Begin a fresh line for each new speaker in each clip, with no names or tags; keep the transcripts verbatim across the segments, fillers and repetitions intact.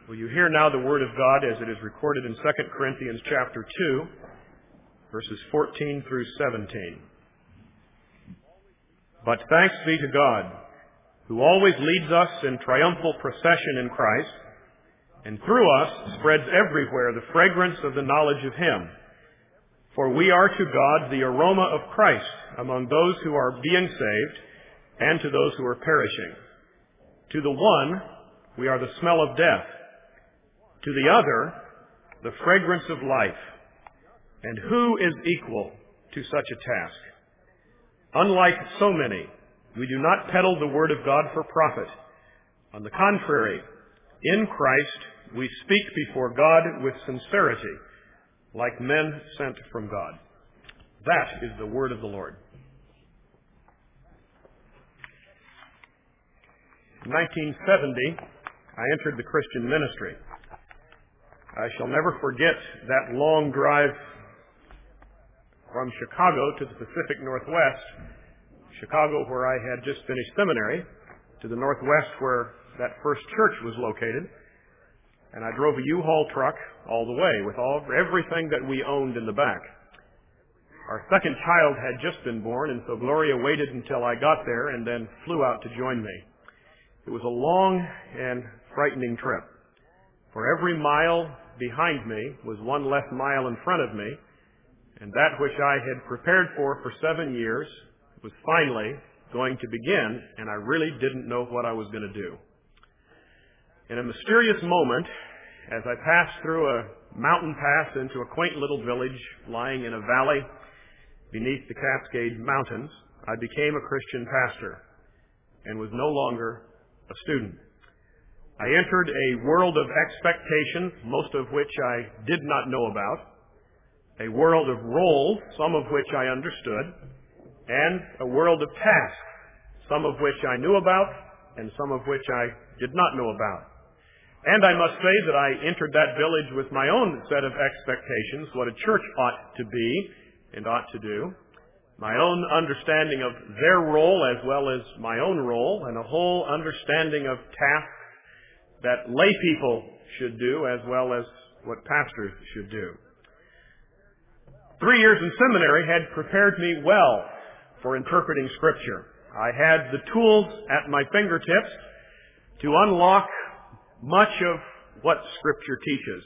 Will you hear now the word of God as it is recorded in Second Corinthians chapter two, verses fourteen through seventeen. But thanks be to God, who always leads us in triumphal procession in Christ, and through us spreads everywhere the fragrance of the knowledge of Him. For we are to God the aroma of Christ among those who are being saved and to those who are perishing. To the one, we are the smell of death. To the other, the fragrance of life. And who is equal to such a task? Unlike so many, we do not peddle the word of God for profit. On the contrary, in Christ we speak before God with sincerity, like men sent from God. That is the word of the Lord. In nineteen seventy, I entered the Christian ministry. I shall never forget that long drive from Chicago to the Pacific Northwest, Chicago where I had just finished seminary, to the Northwest where that first church was located. And I drove a U-Haul truck all the way with all everything that we owned in the back. Our second child had just been born, and so Gloria waited until I got there and then flew out to join me. It was a long and frightening trip. For every mile behind me was one less mile in front of me, and that which I had prepared for for seven years was finally going to begin, and I really didn't know what I was going to do. In a mysterious moment, as I passed through a mountain pass into a quaint little village lying in a valley beneath the Cascade Mountains, I became a Christian pastor and was no longer a student. I entered a world of expectation, most of which I did not know about, a world of roles, some of which I understood, and a world of tasks, some of which I knew about and some of which I did not know about. And I must say that I entered that village with my own set of expectations, what a church ought to be and ought to do, my own understanding of their role as well as my own role, and a whole understanding of tasks that lay people should do as well as what pastors should do. Three years in seminary had prepared me well for interpreting Scripture. I had the tools at my fingertips to unlock much of what Scripture teaches.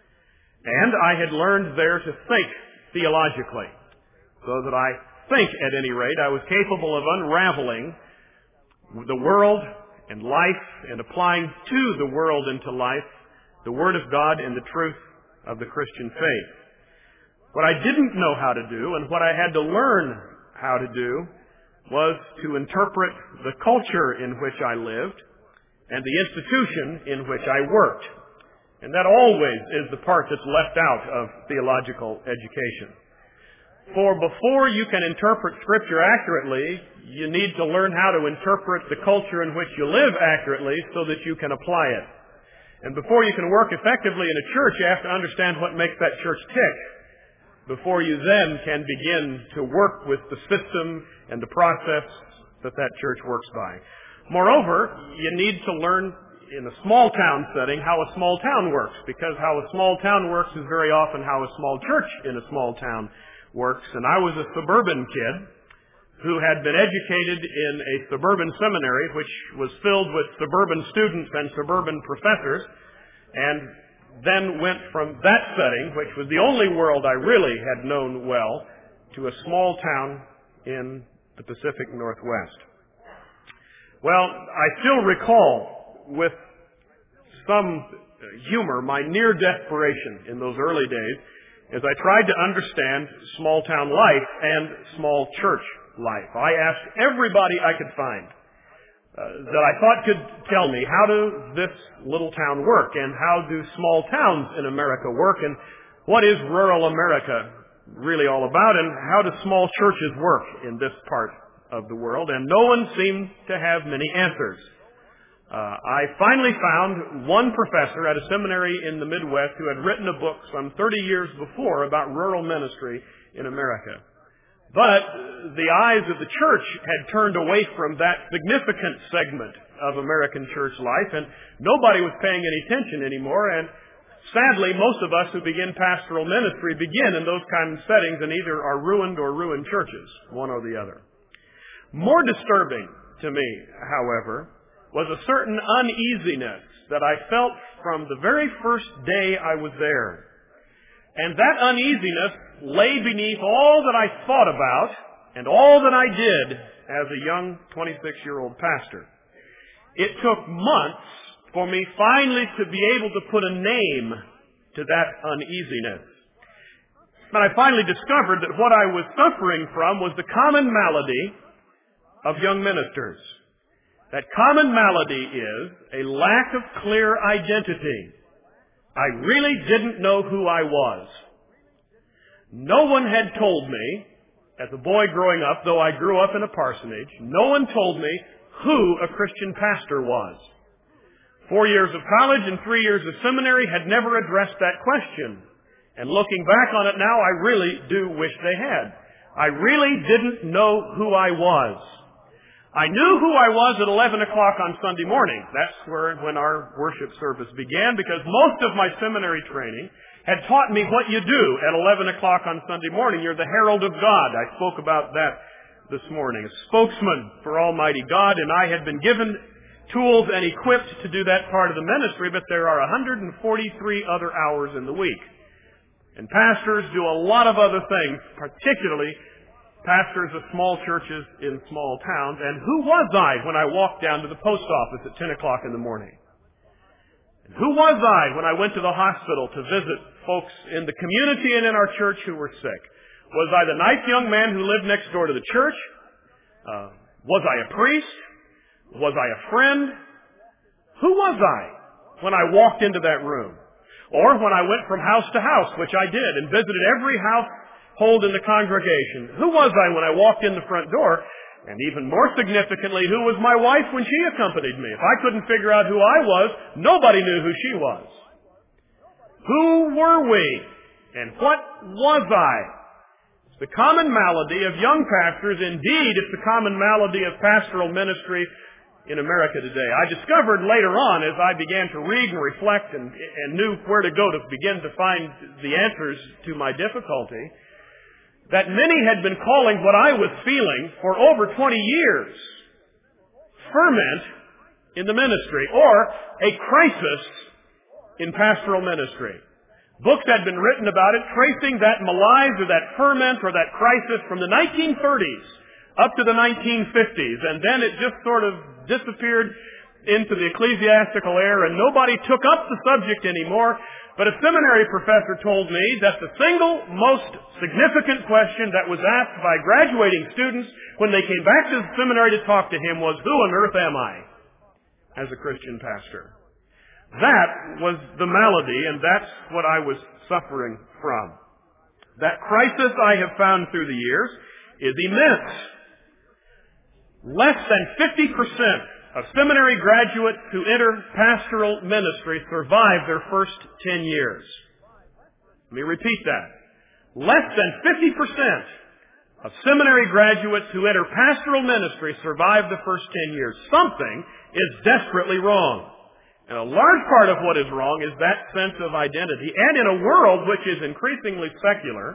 And I had learned there to think theologically, so that I think, at any rate, I was capable of unraveling the world and life and applying to the world and to life the Word of God and the truth of the Christian faith. What I didn't know how to do and what I had to learn how to do was to interpret the culture in which I lived and the institution in which I worked. And that always is the part that's left out of theological education. For before you can interpret Scripture accurately, you need to learn how to interpret the culture in which you live accurately so that you can apply it. And before you can work effectively in a church, you have to understand what makes that church tick, before you then can begin to work with the system and the process that that church works by. Moreover, you need to learn in a small town setting how a small town works, because how a small town works is very often how a small church in a small town works. And I was a suburban kid who had been educated in a suburban seminary which was filled with suburban students and suburban professors, and then went from that setting, which was the only world I really had known well, to a small town in the Pacific Northwest. Well, I still recall with some humor my near desperation in those early days as I tried to understand small town life and small church life. I asked everybody I could find uh, that I thought could tell me, how does this little town work, and how do small towns in America work, and what is rural America really all about, and how do small churches work in this part of the world? And no one seemed to have many answers. Uh, I finally found one professor at a seminary in the Midwest who had written a book some thirty years before about rural ministry in America. But the eyes of the church had turned away from that significant segment of American church life, and nobody was paying any attention anymore, and sadly, most of us who begin pastoral ministry begin in those kind of settings and either are ruined or ruined churches, one or the other. More disturbing to me, however, was a certain uneasiness that I felt from the very first day I was there. And that uneasiness lay beneath all that I thought about and all that I did as a young twenty-six-year-old pastor. It took months for me finally to be able to put a name to that uneasiness. But I finally discovered that what I was suffering from was the common malady of young ministers. That common malady is a lack of clear identity. I really didn't know who I was. No one had told me, as a boy growing up, though I grew up in a parsonage, no one told me who a Christian pastor was. Four years of college and three years of seminary had never addressed that question. And looking back on it now, I really do wish they had. I really didn't know who I was. I knew who I was at eleven o'clock on Sunday morning. That's where, when our worship service began, because most of my seminary training had taught me what you do at eleven o'clock on Sunday morning. You're the herald of God. I spoke about that this morning. A spokesman for Almighty God, and I had been given tools and equipped to do that part of the ministry, but there are one hundred forty-three other hours in the week. And pastors do a lot of other things, particularly pastors of small churches in small towns. And who was I when I walked down to the post office at ten o'clock in the morning? And who was I when I went to the hospital to visit folks in the community and in our church who were sick? Was I the nice young man who lived next door to the church? Uh, was I a priest? Was I a friend? Who was I when I walked into that room? Or when I went from house to house, which I did, and visited every household in the congregation. Who was I when I walked in the front door? And even more significantly, who was my wife when she accompanied me? If I couldn't figure out who I was, nobody knew who she was. Who were we? And what was I? It's the common malady of young pastors. Indeed, it's the common malady of pastoral ministry in America today. I discovered later on, as I began to read and reflect and, and knew where to go to begin to find the answers to my difficulty, that many had been calling what I was feeling for over twenty years ferment in the ministry, or a crisis in pastoral ministry. Books had been written about it, tracing that malaise or that ferment or that crisis from the nineteen thirties up to the nineteen fifties, and then it just sort of disappeared into the ecclesiastical air, and nobody took up the subject anymore. But a seminary professor told me that the single most significant question that was asked by graduating students when they came back to the seminary to talk to him was, who on earth am I as a Christian pastor? That was the malady, and that's what I was suffering from. That crisis, I have found through the years, is immense. Less than fifty percent of seminary graduates who enter pastoral ministry survive their first ten years. Let me repeat that. Less than fifty percent of seminary graduates who enter pastoral ministry survive the first ten years. Something is desperately wrong. And a large part of what is wrong is that sense of identity. And in a world which is increasingly secular,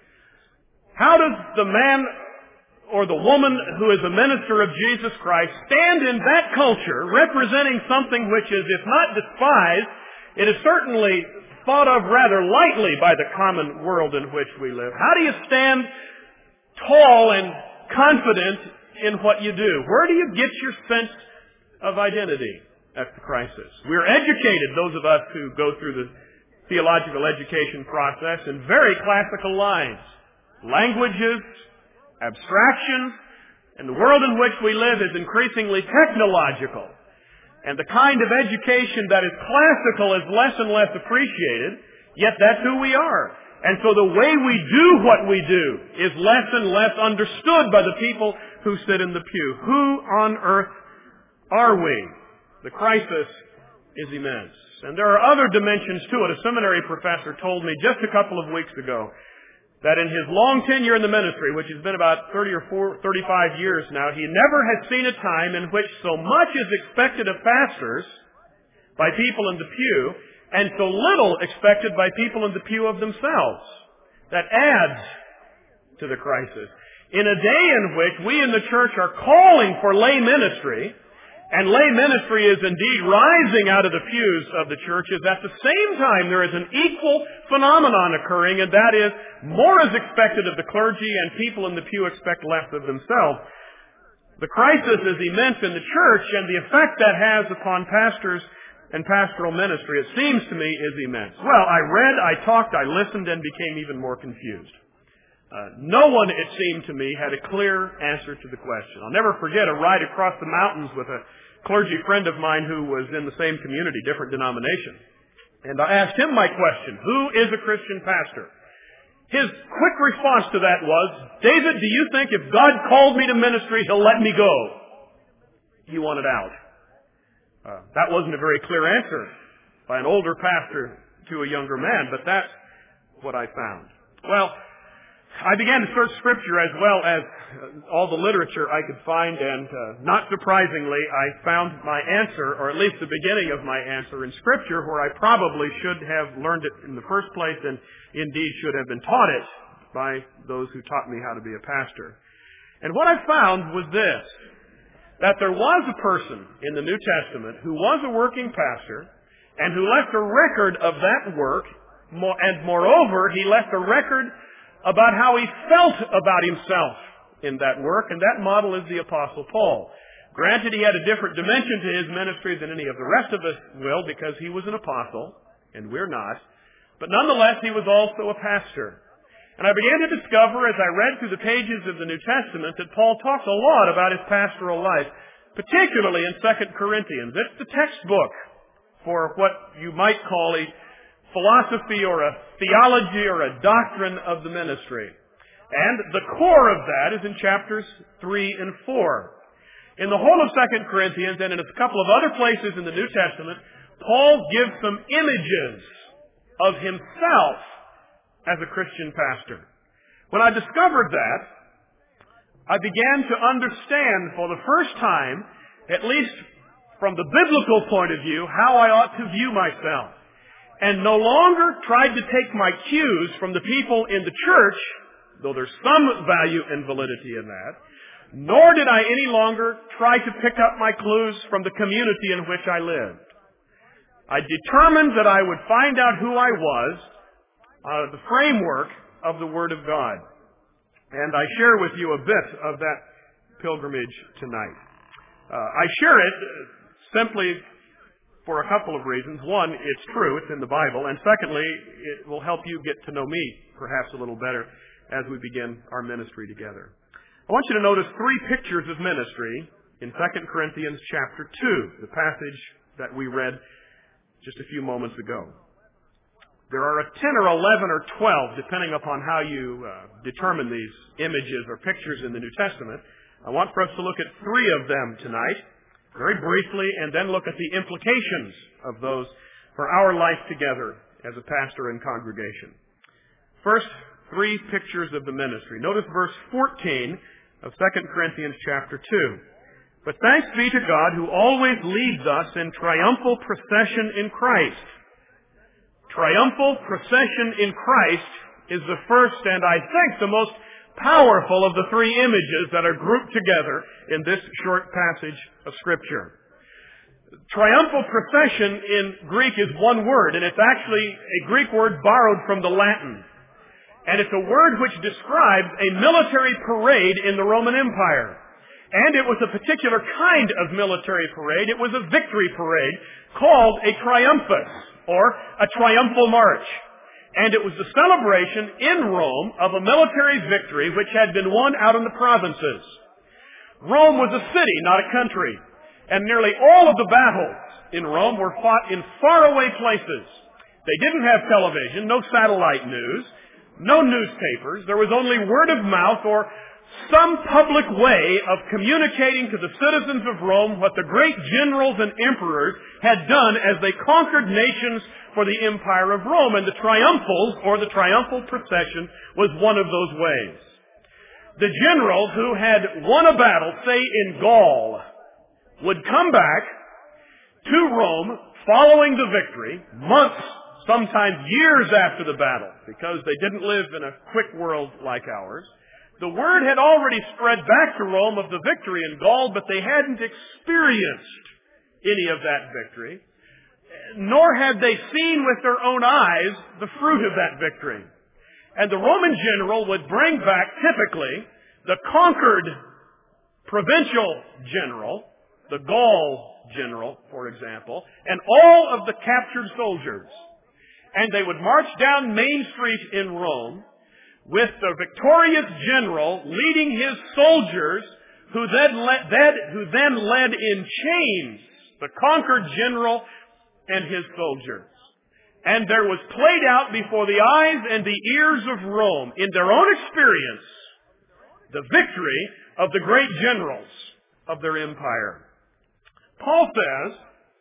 how does the man or the woman who is a minister of Jesus Christ stand in that culture representing something which is, if not despised, it is certainly thought of rather lightly by the common world in which we live? How do you stand tall and confident in what you do? Where do you get your sense of identity? That's the crisis. We're educated, those of us who go through the theological education process, in very classical lines. Languages, abstractions, and the world in which we live is increasingly technological. And the kind of education that is classical is less and less appreciated, yet that's who we are. And so the way we do what we do is less and less understood by the people who sit in the pew. Who on earth are we? The crisis is immense. And there are other dimensions to it. A seminary professor told me just a couple of weeks ago that in his long tenure in the ministry, which has been about thirty or thirty-five years now, he never has seen a time in which so much is expected of pastors by people in the pew, and so little expected by people in the pew of themselves. That adds to the crisis. In a day in which we in the church are calling for lay ministry, and lay ministry is indeed rising out of the pews of the churches, at the same time there is an equal phenomenon occurring, and that is more is expected of the clergy and people in the pew expect less of themselves. The crisis is immense in the church, and the effect that has upon pastors and pastoral ministry, it seems to me, is immense. Well, I read, I talked, I listened, and became even more confused. Uh, no one, it seemed to me, had a clear answer to the question. I'll never forget a ride across the mountains with a clergy friend of mine who was in the same community, different denomination. And I asked him my question, who is a Christian pastor? His quick response to that was, David, do you think if God called me to ministry, He'll let me go? He wanted out. Uh, that wasn't a very clear answer by an older pastor to a younger man, but that's what I found. Well, I began to search Scripture as well as uh, all the literature I could find, and uh, not surprisingly, I found my answer, or at least the beginning of my answer, in Scripture, where I probably should have learned it in the first place, and indeed should have been taught it by those who taught me how to be a pastor. And what I found was this, that there was a person in the New Testament who was a working pastor, and who left a record of that work, and moreover, he left a record about how he felt about himself in that work, and that model is the Apostle Paul. Granted, he had a different dimension to his ministry than any of the rest of us will, because he was an apostle, and we're not. But nonetheless, he was also a pastor. And I began to discover, as I read through the pages of the New Testament, that Paul talks a lot about his pastoral life, particularly in Second Corinthians. It's the textbook for what you might call a philosophy or a theology or a doctrine of the ministry. And the core of that is in chapters three and four. In the whole of Second Corinthians and in a couple of other places in the New Testament, Paul gives some images of himself as a Christian pastor. When I discovered that, I began to understand for the first time, at least from the biblical point of view, how I ought to view myself. And no longer tried to take my cues from the people in the church, though there's some value and validity in that, nor did I any longer try to pick up my clues from the community in which I lived. I determined that I would find out who I was out of the framework of the Word of God. And I share with you a bit of that pilgrimage tonight. Uh, I share it simply for a couple of reasons. One, it's true, it's in the Bible. And secondly, it will help you get to know me perhaps a little better as we begin our ministry together. I want you to notice three pictures of ministry in Second Corinthians chapter two, the passage that we read just a few moments ago. There are ten or eleven or twelve, depending upon how you uh, determine these images or pictures in the New Testament. I want for us to look at three of them tonight, very briefly, and then look at the implications of those for our life together as a pastor and congregation. First, three pictures of the ministry. Notice verse fourteen of Second Corinthians chapter two. But thanks be to God who always leads us in triumphal procession in Christ. Triumphal procession in Christ is the first and I think the most powerful of the three images that are grouped together in this short passage of Scripture. Triumphal procession in Greek is one word, and it's actually a Greek word borrowed from the Latin. And it's a word which describes a military parade in the Roman Empire. And it was a particular kind of military parade. It was a victory parade called a triumphus, or a triumphal march. And it was the celebration in Rome of a military victory which had been won out in the provinces. Rome was a city, not a country. And nearly all of the battles in Rome were fought in faraway places. They didn't have television, no satellite news, no newspapers. There was only word of mouth or some public way of communicating to the citizens of Rome what the great generals and emperors had done as they conquered nations for the empire of Rome. And the triumphals, or the triumphal procession, was one of those ways. The general who had won a battle, say in Gaul, would come back to Rome following the victory, months, sometimes years after the battle, because they didn't live in a quick world like ours. The word had already spread back to Rome of the victory in Gaul, but they hadn't experienced any of that victory, nor had they seen with their own eyes the fruit of that victory. And the Roman general would bring back, typically, the conquered provincial general, the Gaul general, for example, and all of the captured soldiers. And they would march down Main Street in Rome with the victorious general leading his soldiers, who then led, who then led in chains the conquered general and his soldiers. And there was played out before the eyes and the ears of Rome, in their own experience, the victory of the great generals of their empire. Paul says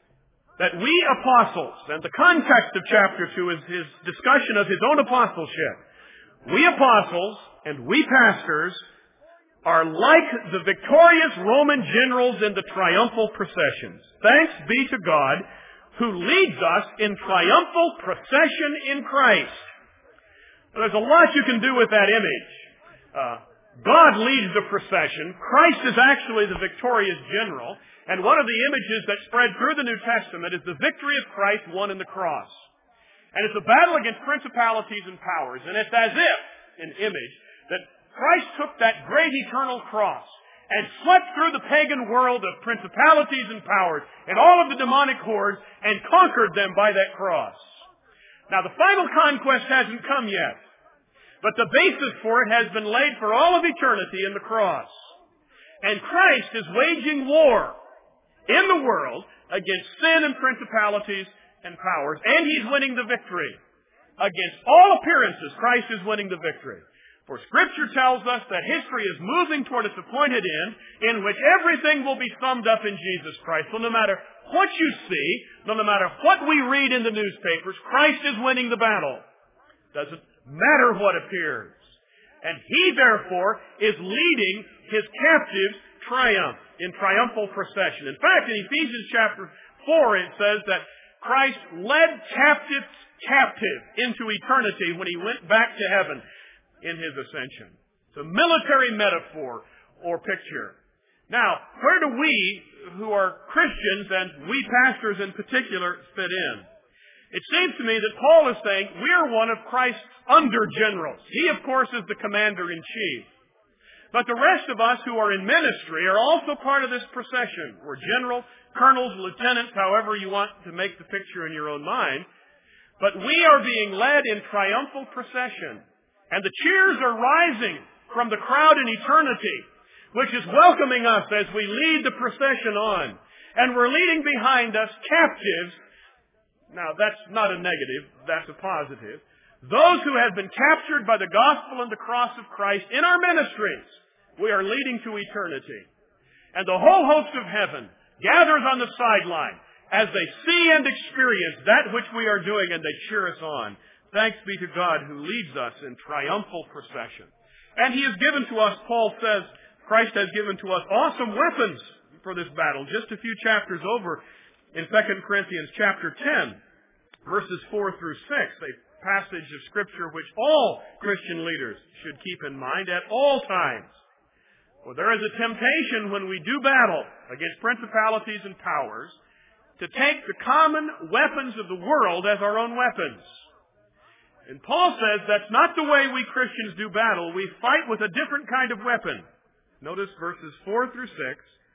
that we apostles, and the context of chapter two is his discussion of his own apostleship. We apostles and we pastors are like the victorious Roman generals in the triumphal processions. Thanks be to God who leads us in triumphal procession in Christ. There's a lot you can do with that image. Uh, God leads the procession. Christ is actually the victorious general. And one of the images that spread through the New Testament is the victory of Christ won in the cross. And it's a battle against principalities and powers. And it's as if, an image, that Christ took that great eternal cross and swept through the pagan world of principalities and powers and all of the demonic hordes and conquered them by that cross. Now, the final conquest hasn't come yet, but the basis for it has been laid for all of eternity in the cross. And Christ is waging war in the world against sin and principalities and powers, and He's winning the victory. Against all appearances, Christ is winning the victory. For Scripture tells us that history is moving toward its appointed end, in which everything will be summed up in Jesus Christ. So no matter what you see, no matter what we read in the newspapers, Christ is winning the battle. Doesn't matter what appears. And He, therefore, is leading His captives triumph, in triumphal procession. In fact, in Ephesians chapter four, it says that Christ led captives captive into eternity when He went back to heaven in His ascension. It's a military metaphor or picture. Now, where do we, who are Christians, and we pastors in particular, fit in? It seems to me that Paul is saying we are one of Christ's under-generals. He, of course, is the commander-in-chief. But the rest of us who are in ministry are also part of this procession. We're generals, colonels, lieutenants, however you want to make the picture in your own mind. But we are being led in triumphal procession. And the cheers are rising from the crowd in eternity, which is welcoming us as we lead the procession on. And we're leading behind us captives. Now, that's not a negative, that's a positive. Those who have been captured by the gospel and the cross of Christ in our ministries, we are leading to eternity. And the whole host of heaven gathers on the sideline as they see and experience that which we are doing, and they cheer us on. Thanks be to God who leads us in triumphal procession. And He has given to us, Paul says, Christ has given to us awesome weapons for this battle. Just a few chapters over in Second Corinthians chapter ten, verses four through six, a passage of Scripture which all Christian leaders should keep in mind at all times. For there is a temptation when we do battle against principalities and powers to take the common weapons of the world as our own weapons. And Paul says that's not the way we Christians do battle. We fight with a different kind of weapon. Notice verses four through six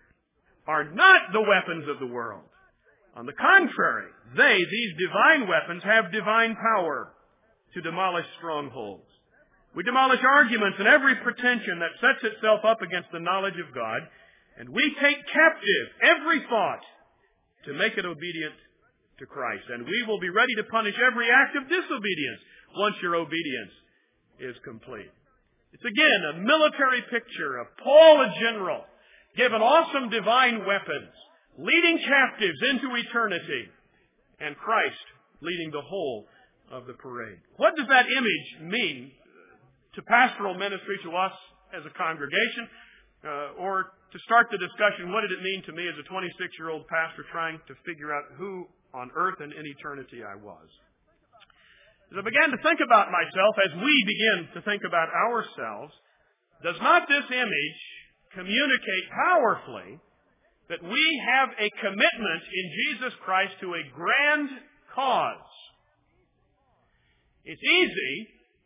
are not the weapons of the world. On the contrary, they, these divine weapons, have divine power to demolish strongholds. We demolish arguments and every pretension that sets itself up against the knowledge of God, and we take captive every thought to make it obedient to Christ. And we will be ready to punish every act of disobedience once your obedience is complete. It's again a military picture of Paul, a general, given awesome divine weapons, leading captives into eternity, and Christ leading the whole of the parade. What does that image mean to pastoral ministry, to us as a congregation? Uh, or to start the discussion, what did it mean to me as a twenty-six-year-old pastor trying to figure out who on earth and in eternity I was? As I began to think about myself, as we begin to think about ourselves, does not this image communicate powerfully that we have a commitment in Jesus Christ to a grand cause? It's easy,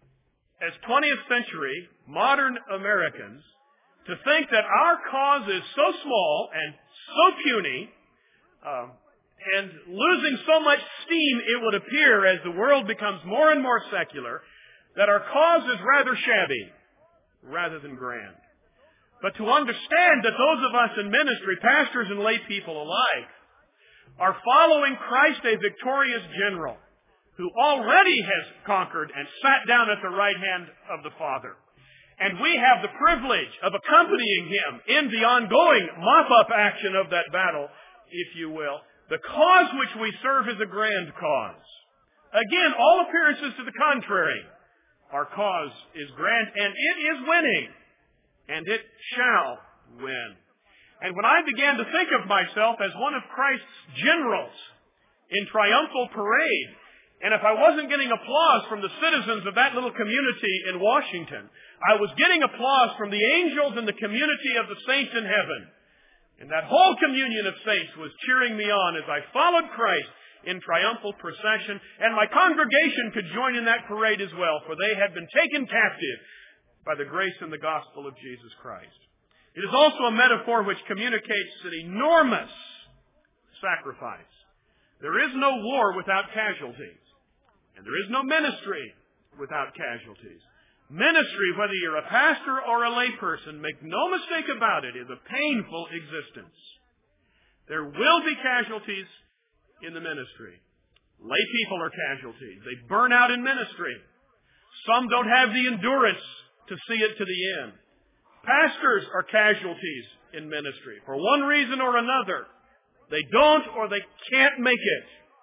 as twentieth century modern Americans, to think that our cause is so small and so puny, uh, and losing so much steam, it would appear, as the world becomes more and more secular, that our cause is rather shabby rather than grand. But to understand that those of us in ministry, pastors and lay people alike, are following Christ, a victorious general, who already has conquered and sat down at the right hand of the Father. And we have the privilege of accompanying Him in the ongoing mop-up action of that battle, if you will. The cause which we serve is a grand cause. Again, all appearances to the contrary. Our cause is grand, and it is winning. And it shall win. And when I began to think of myself as one of Christ's generals in triumphal parade, and if I wasn't getting applause from the citizens of that little community in Washington, I was getting applause from the angels and the community of the saints in heaven. And that whole communion of saints was cheering me on as I followed Christ in triumphal procession, and my congregation could join in that parade as well, for they had been taken captive by the grace and the gospel of Jesus Christ. It is also a metaphor which communicates an enormous sacrifice. There is no war without casualties. And there is no ministry without casualties. Ministry, whether you're a pastor or a layperson, make no mistake about it, is a painful existence. There will be casualties in the ministry. Lay people are casualties. They burn out in ministry. Some don't have the endurance to see it to the end. Pastors are casualties in ministry. For one reason or another, they don't or they can't make it.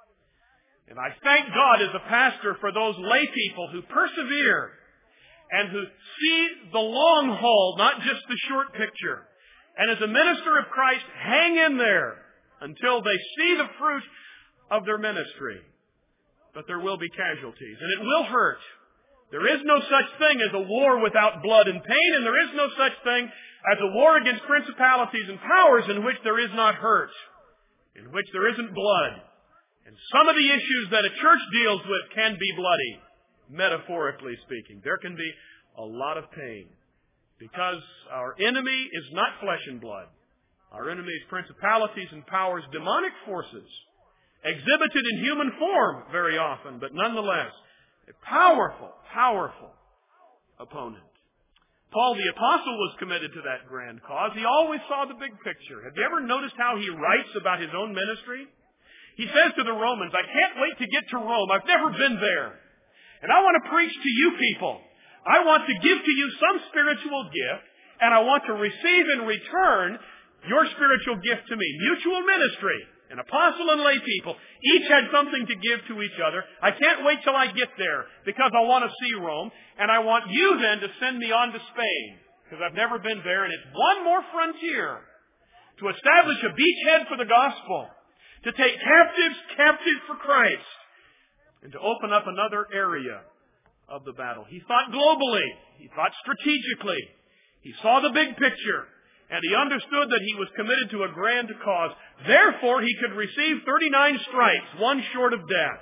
And I thank God as a pastor for those lay people who persevere and who see the long haul, not just the short picture. And as a minister of Christ, hang in there until they see the fruit of their ministry. But there will be casualties, and it will hurt. There is no such thing as a war without blood and pain, and there is no such thing as a war against principalities and powers in which there is not hurt, in which there isn't blood. And some of the issues that a church deals with can be bloody, metaphorically speaking. There can be a lot of pain because our enemy is not flesh and blood. Our enemy is principalities and powers, demonic forces, exhibited in human form very often, but nonetheless, a powerful, powerful opponent. Paul the Apostle was committed to that grand cause. He always saw the big picture. Have you ever noticed how he writes about his own ministry? He says to the Romans, I can't wait to get to Rome. I've never been there. And I want to preach to you people. I want to give to you some spiritual gift, and I want to receive in return your spiritual gift to me. Mutual ministry. An apostle and lay people. Each had something to give to each other. I can't wait till I get there because I want to see Rome. And I want you then to send me on to Spain because I've never been there. And it's one more frontier to establish a beachhead for the gospel, to take captives captive for Christ, and to open up another area of the battle. He thought globally. He thought strategically. He saw the big picture. And he understood that he was committed to a grand cause. Therefore, he could receive thirty-nine stripes, one short of death,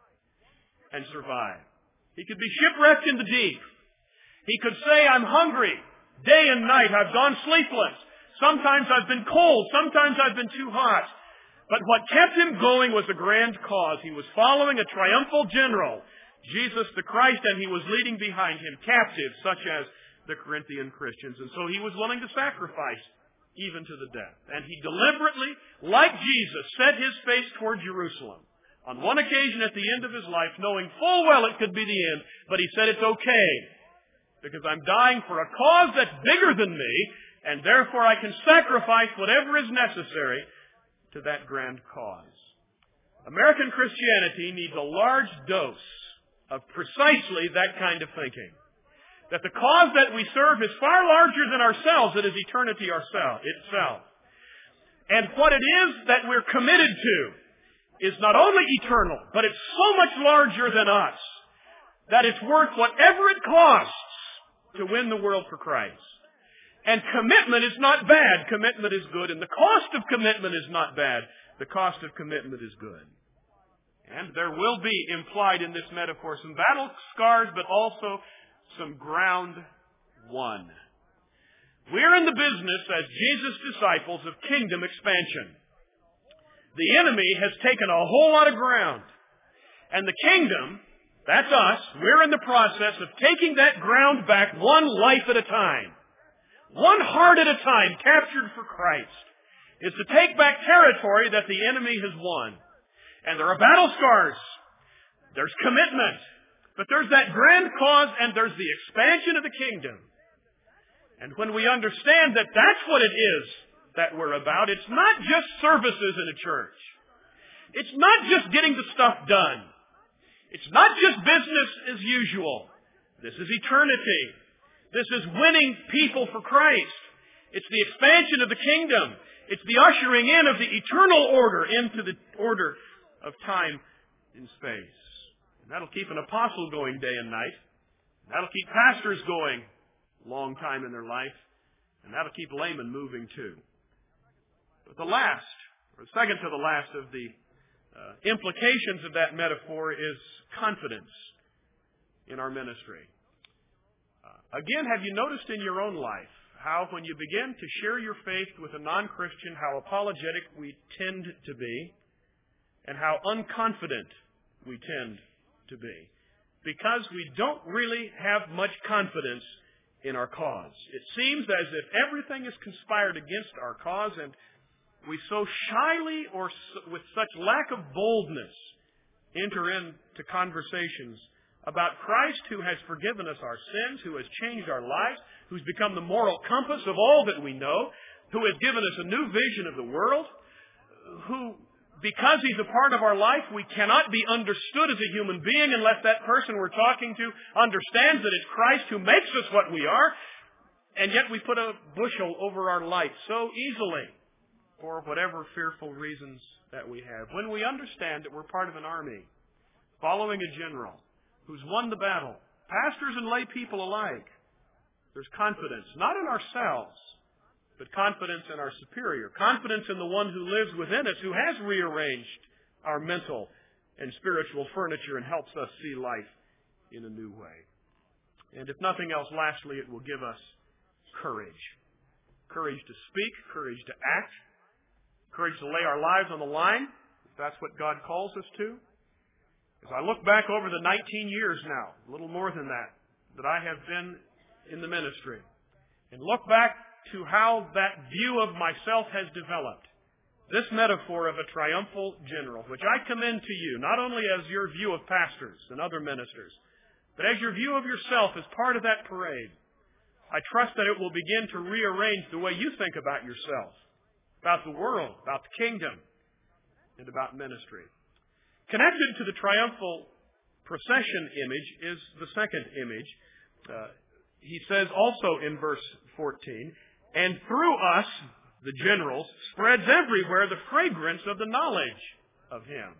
and survive. He could be shipwrecked in the deep. He could say, I'm hungry. Day and night, I've gone sleepless. Sometimes I've been cold. Sometimes I've been too hot. But what kept him going was a grand cause. He was following a triumphal general, Jesus the Christ, and he was leading behind him captives such as the Corinthian Christians. And so he was willing to sacrifice even to the death. And he deliberately, like Jesus, set his face toward Jerusalem. On one occasion at the end of his life, knowing full well it could be the end, but he said it's okay because I'm dying for a cause that's bigger than me, and therefore I can sacrifice whatever is necessary to that grand cause. American Christianity needs a large dose of precisely that kind of thinking. That the cause that we serve is far larger than ourselves. It is eternity ourselves, itself. And what it is that we're committed to is not only eternal, but it's so much larger than us that it's worth whatever it costs to win the world for Christ. And commitment is not bad. Commitment is good. And the cost of commitment is not bad. The cost of commitment is good. And there will be implied in this metaphor some battle scars, but also some ground won. We're in the business, as Jesus' disciples, of kingdom expansion. The enemy has taken a whole lot of ground. And the kingdom, that's us, we're in the process of taking that ground back one life at a time. One heart at a time, captured for Christ, is to take back territory that the enemy has won. And there are battle scars. There's commitment. But there's that grand cause, and there's the expansion of the kingdom. And when we understand that that's what it is that we're about, it's not just services in a church. It's not just getting the stuff done. It's not just business as usual. This is eternity. This is winning people for Christ. It's the expansion of the kingdom. It's the ushering in of the eternal order into the order of time and space. And that'll keep an apostle going day and night. That'll keep pastors going a long time in their life. And that'll keep laymen moving too. But the last, or second to the last of the uh, implications of that metaphor is confidence in our ministry. Uh, again, have you noticed in your own life how when you begin to share your faith with a non-Christian, how apologetic we tend to be and how unconfident we tend to be? Because we don't really have much confidence in our cause. It seems as if everything is conspired against our cause, and we so shyly or with such lack of boldness enter into conversations about Christ, who has forgiven us our sins, who has changed our lives, who's become the moral compass of all that we know, who has given us a new vision of the world, who, because He's a part of our life, we cannot be understood as a human being unless that person we're talking to understands that it's Christ who makes us what we are, and yet we put a bushel over our light so easily for whatever fearful reasons that we have. When we understand that we're part of an army, following a general who's won the battle, pastors and lay people alike, there's confidence, not in ourselves, but confidence in our superior, confidence in the one who lives within us, who has rearranged our mental and spiritual furniture and helps us see life in a new way. And if nothing else, lastly, it will give us courage. Courage to speak, courage to act, courage to lay our lives on the line, if that's what God calls us to. As I look back over the nineteen years now, a little more than that, that I have been in the ministry, and look back to how that view of myself has developed, this metaphor of a triumphal general, which I commend to you, not only as your view of pastors and other ministers, but as your view of yourself as part of that parade, I trust that it will begin to rearrange the way you think about yourself, about the world, about the kingdom, and about ministry. Connected to the triumphal procession image is the second image. Uh, he says also in verse fourteen, and through us, the generals, spreads everywhere the fragrance of the knowledge of Him.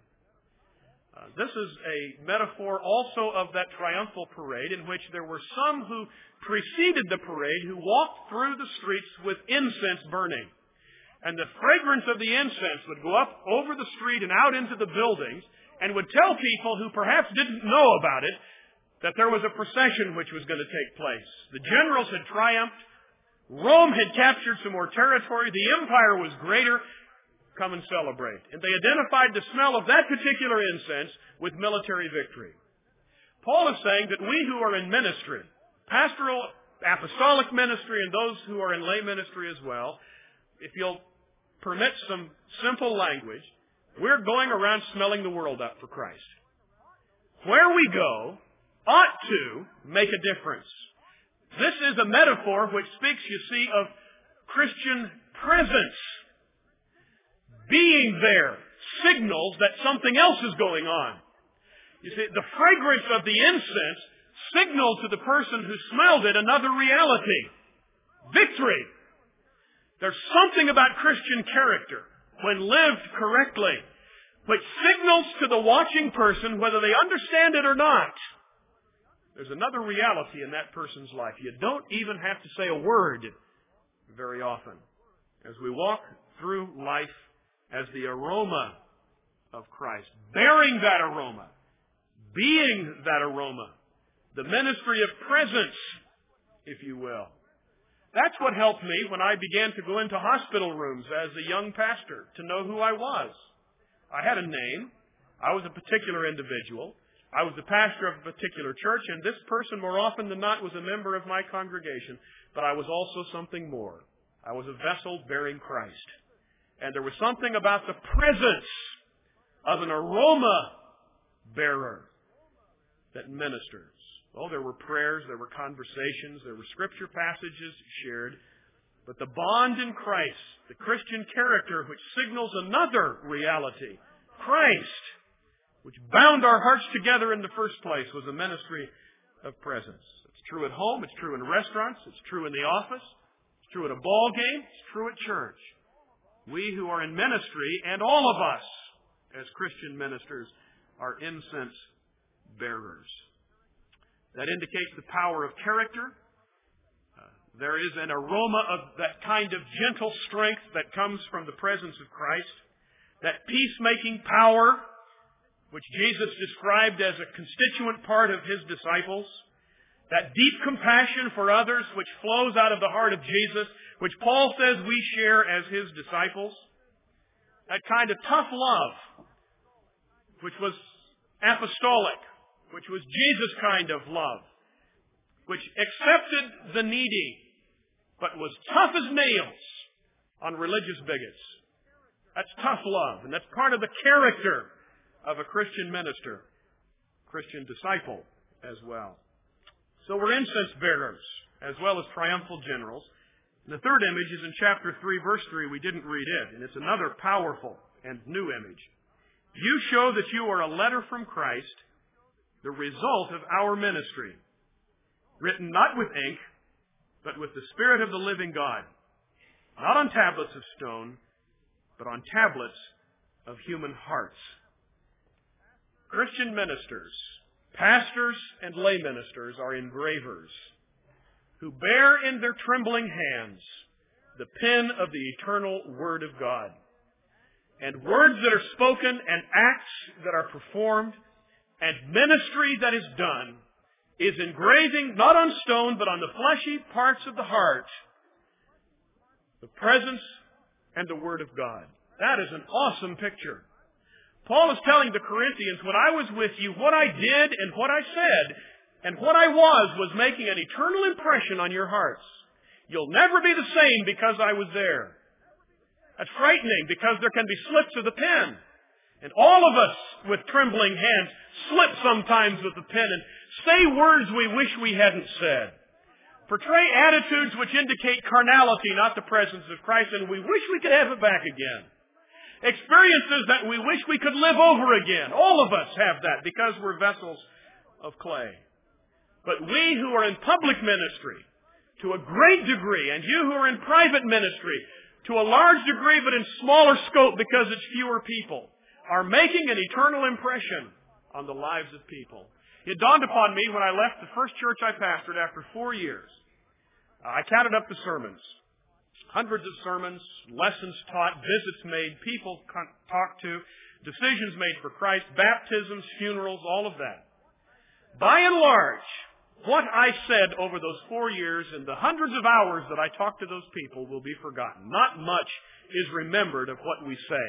Uh, this is a metaphor also of that triumphal parade in which there were some who preceded the parade who walked through the streets with incense burning. And the fragrance of the incense would go up over the street and out into the buildings and would tell people who perhaps didn't know about it that there was a procession which was going to take place. The generals had triumphed. Rome had captured some more territory. The empire was greater. Come and celebrate. And they identified the smell of that particular incense with military victory. Paul is saying that we who are in ministry, pastoral, apostolic ministry, and those who are in lay ministry as well, if you'll permit some simple language, we're going around smelling the world up for Christ. Where we go ought to make a difference. This is a metaphor which speaks, you see, of Christian presence. Being there signals that something else is going on. You see, the fragrance of the incense signaled to the person who smelled it another reality. Victory. There's something about Christian character, when lived correctly, which signals to the watching person, whether they understand it or not, there's another reality in that person's life. You don't even have to say a word very often. As we walk through life as the aroma of Christ, bearing that aroma, being that aroma, the ministry of presence, if you will. That's what helped me when I began to go into hospital rooms as a young pastor, to know who I was. I had a name. I was a particular individual. I was the pastor of a particular church, and this person, more often than not, was a member of my congregation. But I was also something more. I was a vessel bearing Christ. And there was something about the presence of an aroma bearer that ministers. Oh, there were prayers, there were conversations, there were scripture passages shared. But the bond in Christ, the Christian character which signals another reality, Christ, which bound our hearts together in the first place, was a ministry of presence. It's true at home, it's true in restaurants, it's true in the office, it's true at a ball game, it's true at church. We who are in ministry, and all of us as Christian ministers, are incense bearers. That indicates the power of character. Uh, there is an aroma of that kind of gentle strength that comes from the presence of Christ. That peacemaking power, which Jesus described as a constituent part of His disciples. That deep compassion for others, which flows out of the heart of Jesus, which Paul says we share as His disciples. That kind of tough love, which was apostolic, which was Jesus' kind of love, which accepted the needy, but was tough as nails on religious bigots. That's tough love, and that's part of the character of a Christian minister, Christian disciple as well. So we're incense bearers, as well as triumphal generals. And the third image is in chapter three, verse three. We didn't read it, and it's another powerful and new image. You show that you are a letter from Christ, the result of our ministry, written not with ink, but with the Spirit of the living God, not on tablets of stone, but on tablets of human hearts. Christian ministers, pastors and lay ministers, are engravers who bear in their trembling hands the pen of the eternal Word of God. And words that are spoken and acts that are performed and ministry that is done is engraving not on stone but on the fleshy parts of the heart the presence and the Word of God. That is an awesome picture. Paul is telling the Corinthians, when I was with you, what I did and what I said and what I was was making an eternal impression on your hearts. You'll never be the same because I was there. That's frightening because there can be slips of the pen. And all of us with trembling hands slip sometimes with the pen and say words we wish we hadn't said. Portray attitudes which indicate carnality, not the presence of Christ, and we wish we could have it back again. Experiences that we wish we could live over again. All of us have that because we're vessels of clay. But we who are in public ministry, to a great degree, and you who are in private ministry, to a large degree but in smaller scope because it's fewer people, are making an eternal impression on the lives of people. It dawned upon me when I left the first church I pastored after four years. I counted up the sermons. Hundreds of sermons, lessons taught, visits made, people talked to, decisions made for Christ, baptisms, funerals, all of that. By and large, what I said over those four years and the hundreds of hours that I talked to those people will be forgotten. Not much is remembered of what we say.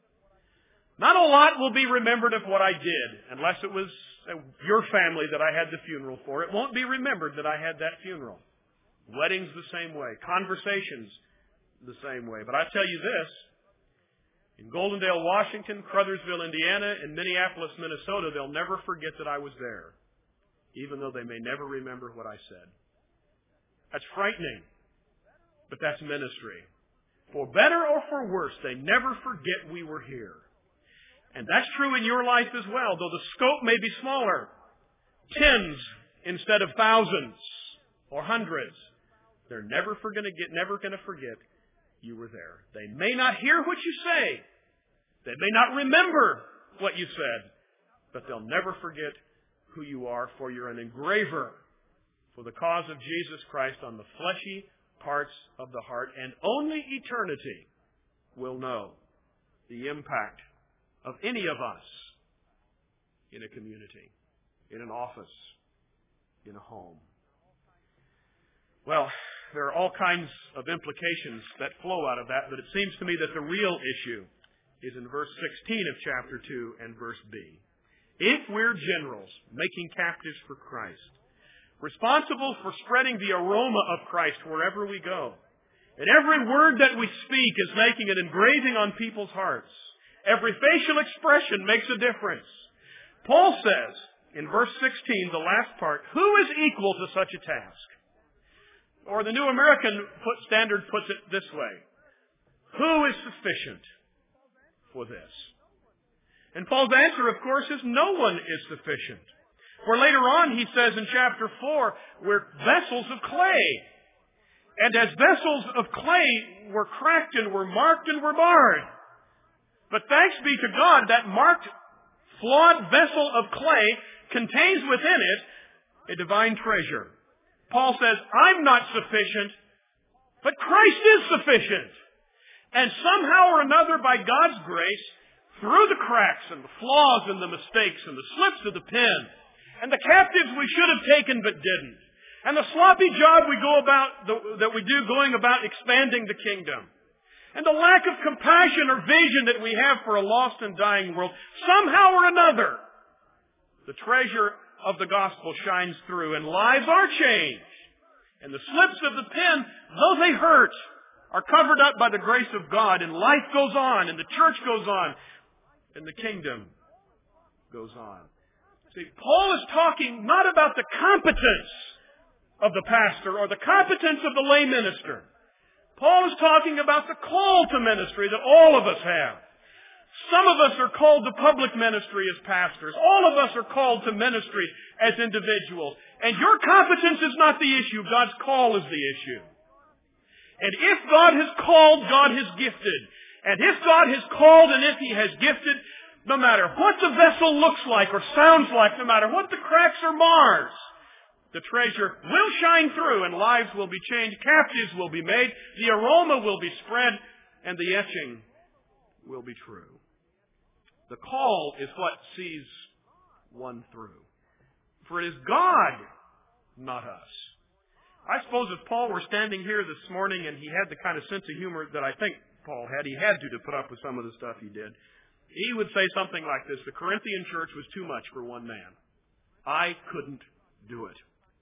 Not a lot will be remembered of what I did, unless it was your family that I had the funeral for. It won't be remembered that I had that funeral. Weddings the same way. Conversations the same way. But I tell you this, in Goldendale, Washington, Crothersville, Indiana, and Minneapolis, Minnesota, they'll never forget that I was there, even though they may never remember what I said. That's frightening. But that's ministry. For better or for worse, they never forget we were here. And that's true in your life as well, though the scope may be smaller. Tens instead of thousands or hundreds. They're never going to get, never going to forget you were there. They may not hear what you say. They may not remember what you said. But they'll never forget who you are, for you're an engraver for the cause of Jesus Christ on the fleshy parts of the heart, and only eternity will know the impact of any of us in a community, in an office, in a home. Well, there are all kinds of implications that flow out of that, but it seems to me that the real issue is in verse sixteen of chapter two and verse B. If we're generals making captives for Christ, responsible for spreading the aroma of Christ wherever we go, and every word that we speak is making an engraving on people's hearts, every facial expression makes a difference. Paul says in verse sixteen, the last part, who is equal to such a task? Or the New American Standard puts it this way, who is sufficient for this? And Paul's answer, of course, is no one is sufficient. For later on, he says in chapter four, we're vessels of clay. And as vessels of clay, we're cracked and we're marked and we're marred. But thanks be to God, that marked, flawed vessel of clay contains within it a divine treasure. Paul says, I'm not sufficient, but Christ is sufficient. And somehow or another, by God's grace, through the cracks and the flaws and the mistakes and the slips of the pen, and the captives we should have taken but didn't, and the sloppy job we go about that we do going about expanding the kingdom, and the lack of compassion or vision that we have for a lost and dying world, somehow or another, the treasure of the gospel shines through and lives are changed. And the slips of the pen, though they hurt, are covered up by the grace of God, and life goes on, and the church goes on, and the kingdom goes on. See, Paul is talking not about the competence of the pastor or the competence of the lay minister. Paul is talking about the call to ministry that all of us have. Some of us are called to public ministry as pastors. All of us are called to ministry as individuals. And your competence is not the issue. God's call is the issue. And if God has called, God has gifted. And if God has called and if He has gifted, no matter what the vessel looks like or sounds like, no matter what the cracks or mars, the treasure will shine through and lives will be changed, captives will be made, the aroma will be spread, and the etching will be true. The call is what sees one through. For it is God, not us. I suppose if Paul were standing here this morning and he had the kind of sense of humor that I think Paul had, he had to to put up with some of the stuff he did, he would say something like this: the Corinthian church was too much for one man. I couldn't do it.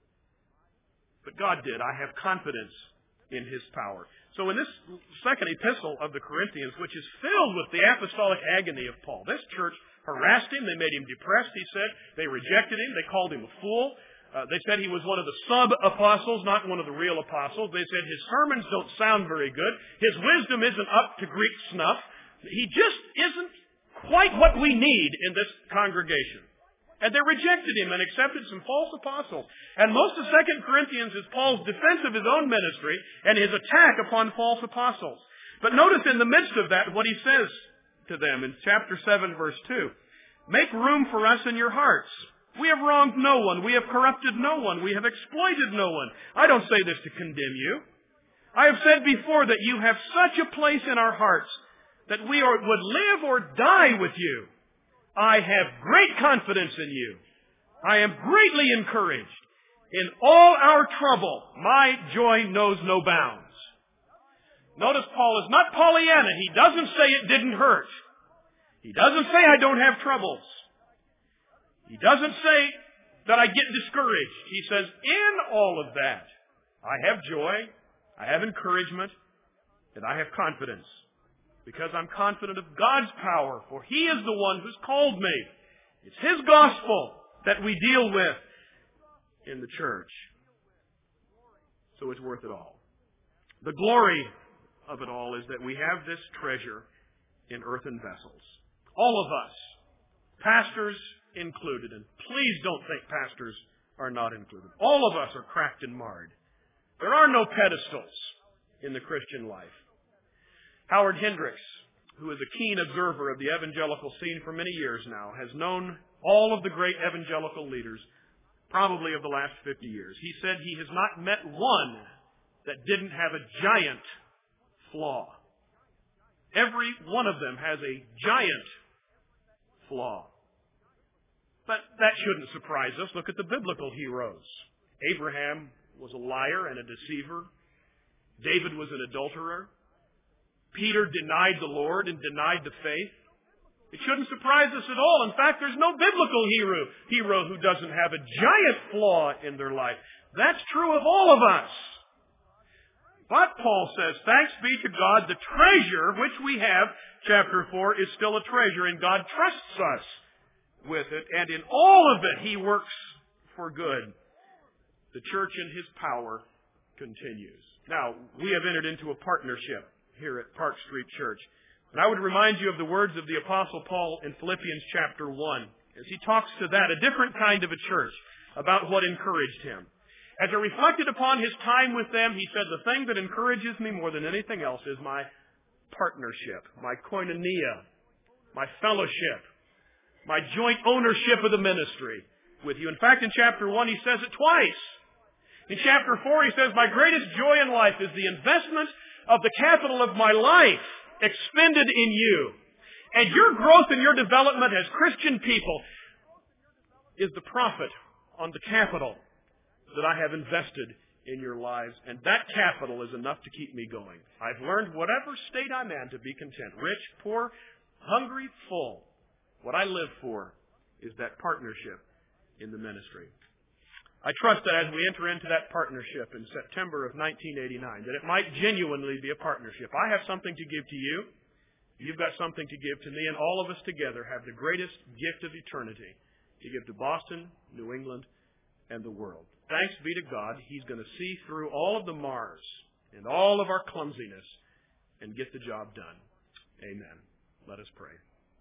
But God did. I have confidence in His power. So in this second epistle of the Corinthians, which is filled with the apostolic agony of Paul, this church harassed him. They made him depressed, he said. They rejected him. They called him a fool. Uh, they said he was one of the sub-apostles, not one of the real apostles. They said his sermons don't sound very good. His wisdom isn't up to Greek snuff. He just isn't quite what we need in this congregation. And they rejected him and accepted some false apostles. And most of Second Corinthians is Paul's defense of his own ministry and his attack upon false apostles. But notice in the midst of that what he says to them in chapter seven, verse two. Make room for us in your hearts. We have wronged no one. We have corrupted no one. We have exploited no one. I don't say this to condemn you. I have said before that you have such a place in our hearts that we are, would live or die with you. I have great confidence in you. I am greatly encouraged. In all our trouble, my joy knows no bounds. Notice Paul is not Pollyanna. He doesn't say it didn't hurt. He doesn't say I don't have troubles. He doesn't say that I get discouraged. He says, in all of that, I have joy, I have encouragement, and I have confidence. Because I'm confident of God's power, for He is the one who's called me. It's His gospel that we deal with in the church. So it's worth it all. The glory of it all is that we have this treasure in earthen vessels. All of us, pastors included, and please don't think pastors are not included. All of us are cracked and marred. There are no pedestals in the Christian life. Howard Hendricks, who is a keen observer of the evangelical scene for many years now, has known all of the great evangelical leaders probably of the last fifty years. He said he has not met one that didn't have a giant flaw. Every one of them has a giant flaw. But that shouldn't surprise us. Look at the biblical heroes. Abraham was a liar and a deceiver. David was an adulterer. Peter denied the Lord and denied the faith. It shouldn't surprise us at all. In fact, there's no biblical hero, hero who doesn't have a giant flaw in their life. That's true of all of us. But Paul says, thanks be to God, the treasure which we have, chapter four, is still a treasure, and God trusts us with it, and in all of it He works for good. The church in His power continues. Now, we have entered into a partnership here at Park Street Church. And I would remind you of the words of the Apostle Paul in Philippians chapter one, as he talks to that, a different kind of a church, about what encouraged him. As I reflected upon his time with them, he said, the thing that encourages me more than anything else is my partnership, my koinonia, my fellowship, my joint ownership of the ministry with you. In fact, in chapter one, he says it twice. In chapter four, he says, my greatest joy in life is the investment of the capital of my life expended in you. And your growth and your development as Christian people is the profit on the capital that I have invested in your lives. And that capital is enough to keep me going. I've learned whatever state I'm in to be content. Rich, poor, hungry, full. What I live for is that partnership in the ministry. I trust that as we enter into that partnership in September of nineteen eighty-nine, that it might genuinely be a partnership. I have something to give to you. You've got something to give to me, and all of us together have the greatest gift of eternity to give to Boston, New England, and the world. Thanks be to God, He's going to see through all of the mars and all of our clumsiness and get the job done. Amen. Let us pray.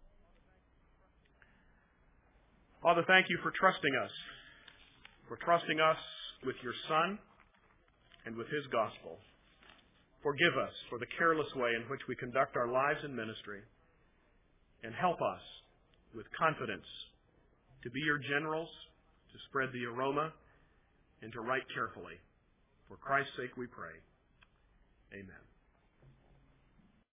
Father, thank you for trusting us, for trusting us with your Son and with His gospel. Forgive us for the careless way in which we conduct our lives in ministry, and help us with confidence to be your generals, to spread the aroma, and to write carefully. For Christ's sake we pray. Amen.